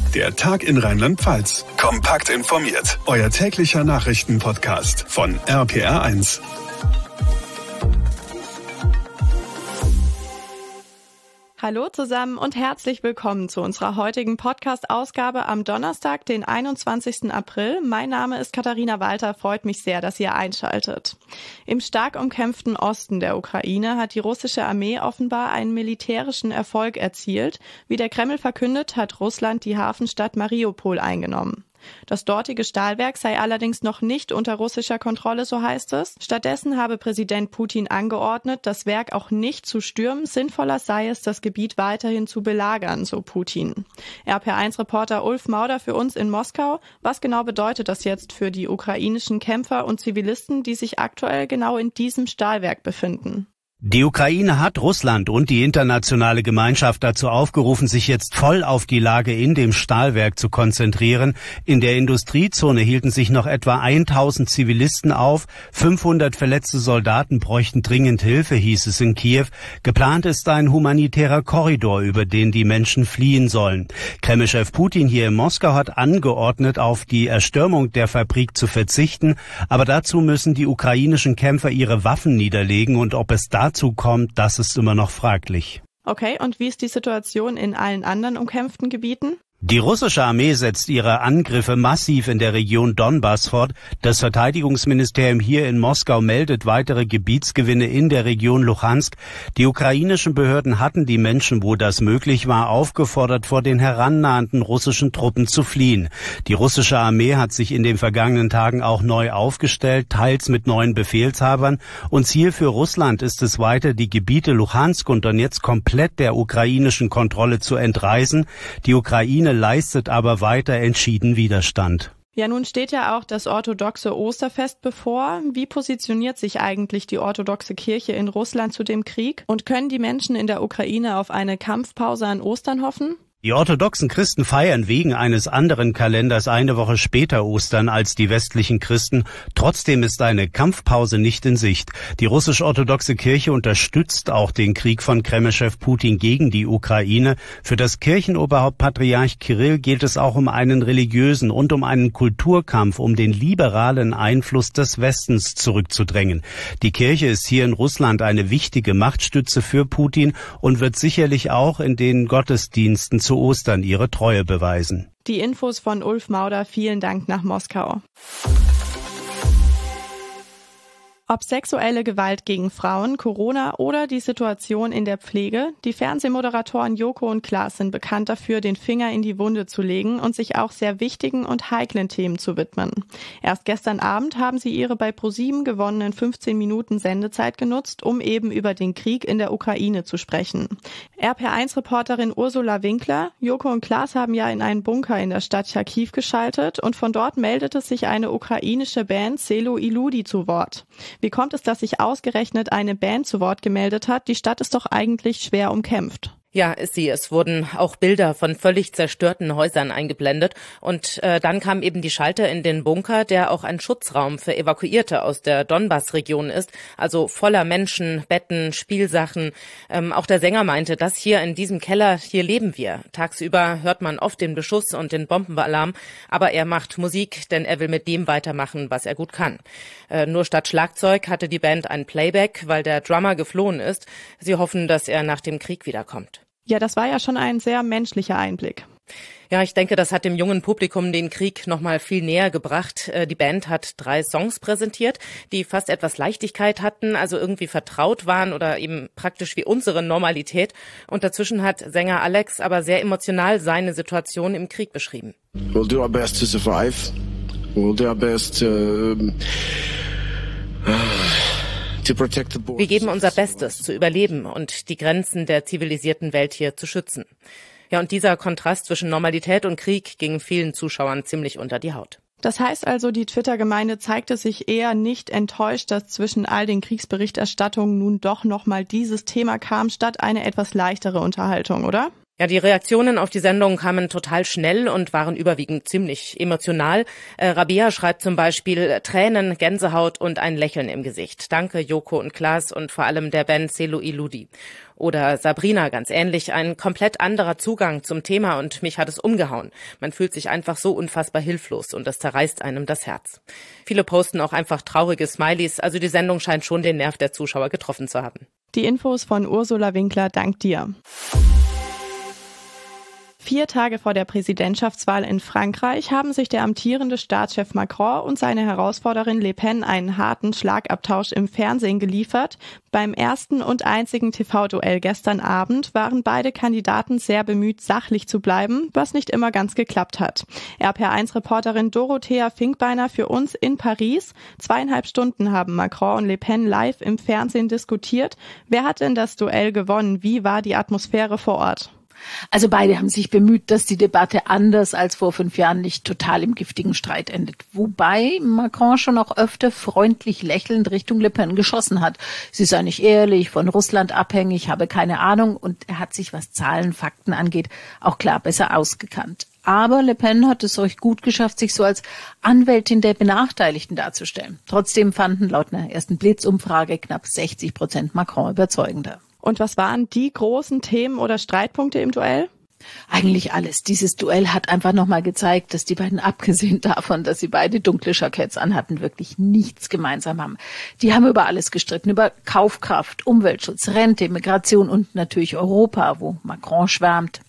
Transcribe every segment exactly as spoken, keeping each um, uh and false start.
Der Tag in Rheinland-Pfalz. Kompakt informiert. Euer täglicher Nachrichtenpodcast von R P R eins. Hallo zusammen und herzlich willkommen zu unserer heutigen Podcast-Ausgabe am Donnerstag, den einundzwanzigsten April. Mein Name ist Katharina Walter, freut mich sehr, dass ihr einschaltet. Im stark umkämpften Osten der Ukraine hat die russische Armee offenbar einen militärischen Erfolg erzielt. Wie der Kreml verkündet, hat Russland die Hafenstadt Mariupol eingenommen. Das dortige Stahlwerk sei allerdings noch nicht unter russischer Kontrolle, so heißt es. Stattdessen habe Präsident Putin angeordnet, das Werk auch nicht zu stürmen. Sinnvoller sei es, das Gebiet weiterhin zu belagern, so Putin. R P R eins Reporter Ulf Mauder für uns in Moskau. Was genau bedeutet das jetzt für die ukrainischen Kämpfer und Zivilisten, die sich aktuell genau in diesem Stahlwerk befinden? Die Ukraine hat Russland und die internationale Gemeinschaft dazu aufgerufen, sich jetzt voll auf die Lage in dem Stahlwerk zu konzentrieren. In der Industriezone hielten sich noch etwa tausend Zivilisten auf. fünfhundert verletzte Soldaten bräuchten dringend Hilfe, hieß es in Kiew. Geplant ist ein humanitärer Korridor, über den die Menschen fliehen sollen. Kreml-Chef Putin hier in Moskau hat angeordnet, auf die Erstürmung der Fabrik zu verzichten. Aber dazu müssen die ukrainischen Kämpfer ihre Waffen niederlegen, und ob es da Dazu kommt, das ist immer noch fraglich. Okay, und wie ist die Situation in allen anderen umkämpften Gebieten? Die russische Armee setzt ihre Angriffe massiv in der Region Donbass fort. Das Verteidigungsministerium hier in Moskau meldet weitere Gebietsgewinne in der Region Luhansk. Die ukrainischen Behörden hatten die Menschen, wo das möglich war, aufgefordert, vor den herannahenden russischen Truppen zu fliehen. Die russische Armee hat sich in den vergangenen Tagen auch neu aufgestellt, teils mit neuen Befehlshabern. Und Ziel für Russland ist es weiter, die Gebiete Luhansk und Donetsk komplett der ukrainischen Kontrolle zu entreißen. Die Ukraine leistet aber weiter entschieden Widerstand. Ja, nun steht ja auch das orthodoxe Osterfest bevor. Wie positioniert sich eigentlich die orthodoxe Kirche in Russland zu dem Krieg? Und können die Menschen in der Ukraine auf eine Kampfpause an Ostern hoffen? Die orthodoxen Christen feiern wegen eines anderen Kalenders eine Woche später Ostern als die westlichen Christen. Trotzdem ist eine Kampfpause nicht in Sicht. Die russisch-orthodoxe Kirche unterstützt auch den Krieg von Kreml-Chef Putin gegen die Ukraine. Für das Kirchenoberhaupt Patriarch Kirill geht es auch um einen religiösen und um einen Kulturkampf, um den liberalen Einfluss des Westens zurückzudrängen. Die Kirche ist hier in Russland eine wichtige Machtstütze für Putin und wird sicherlich auch in den Gottesdiensten zu Ostern ihre Treue beweisen. Die Infos von Ulf Mauder, vielen Dank nach Moskau. Ob sexuelle Gewalt gegen Frauen, Corona oder die Situation in der Pflege, die Fernsehmoderatoren Joko und Klaas sind bekannt dafür, den Finger in die Wunde zu legen und sich auch sehr wichtigen und heiklen Themen zu widmen. Erst gestern Abend haben sie ihre bei ProSieben gewonnenen fünfzehn Minuten Sendezeit genutzt, um eben über den Krieg in der Ukraine zu sprechen. R P R eins Reporterin Ursula Winkler: Joko und Klaas haben ja in einen Bunker in der Stadt Charkiw geschaltet und von dort meldete sich eine ukrainische Band Selo Iludi zu Wort. Wie kommt es, dass sich ausgerechnet eine Band zu Wort gemeldet hat? Die Stadt ist doch eigentlich schwer umkämpft. Ja, ist sie. Es wurden auch Bilder von völlig zerstörten Häusern eingeblendet. Und äh, dann kam eben die Schalter in den Bunker, der auch ein Schutzraum für Evakuierte aus der Donbass-Region ist. Also voller Menschen, Betten, Spielsachen. Ähm, auch der Sänger meinte, das hier in diesem Keller, hier leben wir. Tagsüber hört man oft den Beschuss und den Bombenalarm. Aber er macht Musik, denn er will mit dem weitermachen, was er gut kann. Äh, nur statt Schlagzeug hatte die Band ein Playback, weil der Drummer geflohen ist. Sie hoffen, dass er nach dem Krieg wiederkommt. Ja, das war ja schon ein sehr menschlicher Einblick. Ja, ich denke, das hat dem jungen Publikum den Krieg noch mal viel näher gebracht. Die Band hat drei Songs präsentiert, die fast etwas Leichtigkeit hatten, also irgendwie vertraut waren oder eben praktisch wie unsere Normalität. Und dazwischen hat Sänger Alex aber sehr emotional seine Situation im Krieg beschrieben. We'll do our best to survive. We'll do our best to... Wir geben unser Bestes zu überleben und die Grenzen der zivilisierten Welt hier zu schützen. Ja, und dieser Kontrast zwischen Normalität und Krieg ging vielen Zuschauern ziemlich unter die Haut. Das heißt also, die Twitter-Gemeinde zeigte sich eher nicht enttäuscht, dass zwischen all den Kriegsberichterstattungen nun doch nochmal dieses Thema kam, statt eine etwas leichtere Unterhaltung, oder? Ja, die Reaktionen auf die Sendung kamen total schnell und waren überwiegend ziemlich emotional. Äh, Rabea schreibt zum Beispiel Tränen, Gänsehaut und ein Lächeln im Gesicht. Danke Joko und Klaas und vor allem der Band Selo Iludi. Oder Sabrina, ganz ähnlich, ein komplett anderer Zugang zum Thema und mich hat es umgehauen. Man fühlt sich einfach so unfassbar hilflos und das zerreißt einem das Herz. Viele posten auch einfach traurige Smileys, also die Sendung scheint schon den Nerv der Zuschauer getroffen zu haben. Die Infos von Ursula Winkler, dank dir. Vier Tage vor der Präsidentschaftswahl in Frankreich haben sich der amtierende Staatschef Macron und seine Herausforderin Le Pen einen harten Schlagabtausch im Fernsehen geliefert. Beim ersten und einzigen T V-Duell gestern Abend waren beide Kandidaten sehr bemüht, sachlich zu bleiben, was nicht immer ganz geklappt hat. R P R eins Reporterin Dorothea Finkbeiner für uns in Paris. Zweieinhalb Stunden haben Macron und Le Pen live im Fernsehen diskutiert. Wer hat denn das Duell gewonnen? Wie war die Atmosphäre vor Ort? Also beide haben sich bemüht, dass die Debatte anders als vor fünf Jahren nicht total im giftigen Streit endet. Wobei Macron schon auch öfter freundlich lächelnd Richtung Le Pen geschossen hat. Sie sei nicht ehrlich, von Russland abhängig, habe keine Ahnung und er hat sich, was Zahlen, Fakten angeht, auch klar besser ausgekannt. Aber Le Pen hat es recht gut geschafft, sich so als Anwältin der Benachteiligten darzustellen. Trotzdem fanden laut einer ersten Blitzumfrage knapp sechzig Prozent Macron überzeugender. Und was waren die großen Themen oder Streitpunkte im Duell? Eigentlich alles. Dieses Duell hat einfach nochmal gezeigt, dass die beiden, abgesehen davon, dass sie beide dunkle Jacketts anhatten, wirklich nichts gemeinsam haben. Die haben über alles gestritten, über Kaufkraft, Umweltschutz, Rente, Migration und natürlich Europa, wo Macron schwärmt.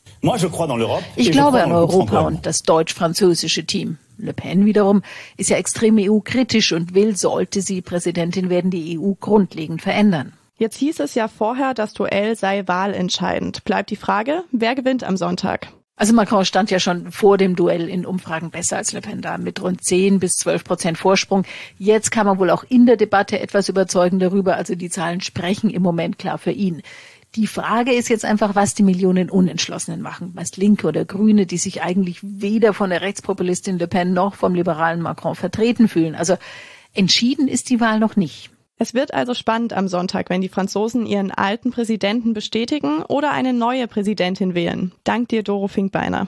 Ich glaube an Europa und das deutsch-französische Team. Le Pen wiederum ist ja extrem E U-kritisch und will, sollte sie Präsidentin werden, die E U grundlegend verändern. Jetzt hieß es ja vorher, das Duell sei wahlentscheidend. Bleibt die Frage, wer gewinnt am Sonntag? Also Macron stand ja schon vor dem Duell in Umfragen besser als Le Pen da, mit rund zehn bis zwölf Prozent Vorsprung. Jetzt kam er wohl auch in der Debatte etwas überzeugender rüber, also die Zahlen sprechen im Moment klar für ihn. Die Frage ist jetzt einfach, was die Millionen Unentschlossenen machen. Meist Linke oder Grüne, die sich eigentlich weder von der Rechtspopulistin Le Pen noch vom liberalen Macron vertreten fühlen. Also entschieden ist die Wahl noch nicht. Es wird also spannend am Sonntag, wenn die Franzosen ihren alten Präsidenten bestätigen oder eine neue Präsidentin wählen. Dank dir, Doro Finkbeiner.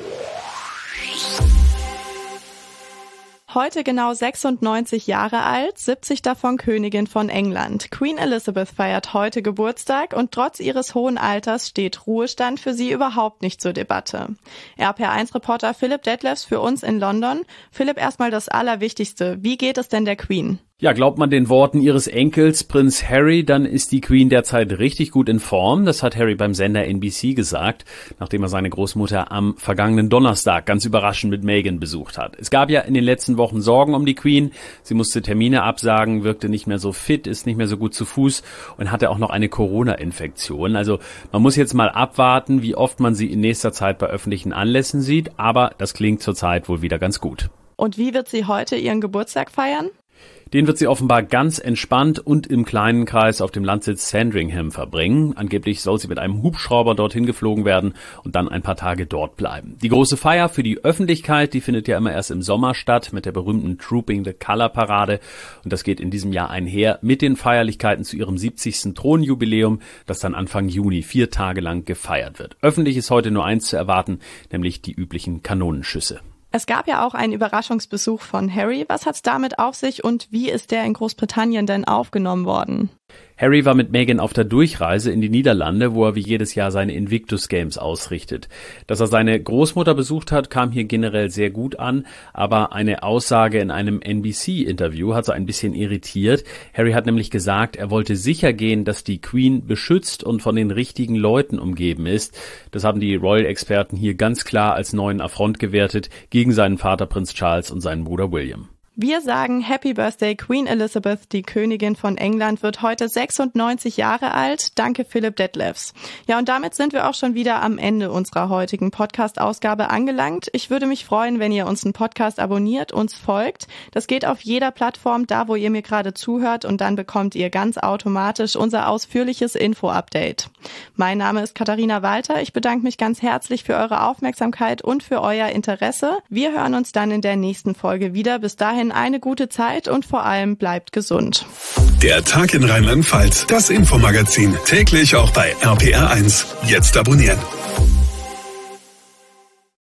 Heute genau sechsundneunzig Jahre alt, siebzig davon Königin von England. Queen Elizabeth feiert heute Geburtstag und trotz ihres hohen Alters steht Ruhestand für sie überhaupt nicht zur Debatte. R P R eins Reporter Philipp Detlefs für uns in London. Philipp, erstmal das Allerwichtigste. Wie geht es denn der Queen? Ja, glaubt man den Worten ihres Enkels Prinz Harry, dann ist die Queen derzeit richtig gut in Form. Das hat Harry beim Sender N B C gesagt, nachdem er seine Großmutter am vergangenen Donnerstag ganz überraschend mit Meghan besucht hat. Es gab ja in den letzten Wochen Sorgen um die Queen. Sie musste Termine absagen, wirkte nicht mehr so fit, ist nicht mehr so gut zu Fuß und hatte auch noch eine Corona-Infektion. Also man muss jetzt mal abwarten, wie oft man sie in nächster Zeit bei öffentlichen Anlässen sieht. Aber das klingt zurzeit wohl wieder ganz gut. Und wie wird sie heute ihren Geburtstag feiern? Den wird sie offenbar ganz entspannt und im kleinen Kreis auf dem Landsitz Sandringham verbringen. Angeblich soll sie mit einem Hubschrauber dorthin geflogen werden und dann ein paar Tage dort bleiben. Die große Feier für die Öffentlichkeit, die findet ja immer erst im Sommer statt mit der berühmten Trooping the Colour Parade. Und das geht in diesem Jahr einher mit den Feierlichkeiten zu ihrem siebzigsten Thronjubiläum, das dann Anfang Juni vier Tage lang gefeiert wird. Öffentlich ist heute nur eins zu erwarten, nämlich die üblichen Kanonenschüsse. Es gab ja auch einen Überraschungsbesuch von Harry. Was hat's damit auf sich und wie ist der in Großbritannien denn aufgenommen worden? Harry war mit Meghan auf der Durchreise in die Niederlande, wo er wie jedes Jahr seine Invictus Games ausrichtet. Dass er seine Großmutter besucht hat, kam hier generell sehr gut an, aber eine Aussage in einem N B C-Interview hat so ein bisschen irritiert. Harry hat nämlich gesagt, er wollte sicher gehen, dass die Queen beschützt und von den richtigen Leuten umgeben ist. Das haben die Royal-Experten hier ganz klar als neuen Affront gewertet gegen seinen Vater Prinz Charles und seinen Bruder William. Wir sagen Happy Birthday Queen Elizabeth, die Königin von England wird heute sechsundneunzig Jahre alt. Danke Philipp Detlefs. Ja, und damit sind wir auch schon wieder am Ende unserer heutigen Podcast-Ausgabe angelangt. Ich würde mich freuen, wenn ihr unseren Podcast abonniert, uns folgt. Das geht auf jeder Plattform, da wo ihr mir gerade zuhört und dann bekommt ihr ganz automatisch unser ausführliches Info-Update. Mein Name ist Katharina Walter. Ich bedanke mich ganz herzlich für eure Aufmerksamkeit und für euer Interesse. Wir hören uns dann in der nächsten Folge wieder. Bis dahin eine gute Zeit und vor allem bleibt gesund. Der Tag in Rheinland-Pfalz, das Infomagazin, täglich auch bei R P R eins. Jetzt abonnieren.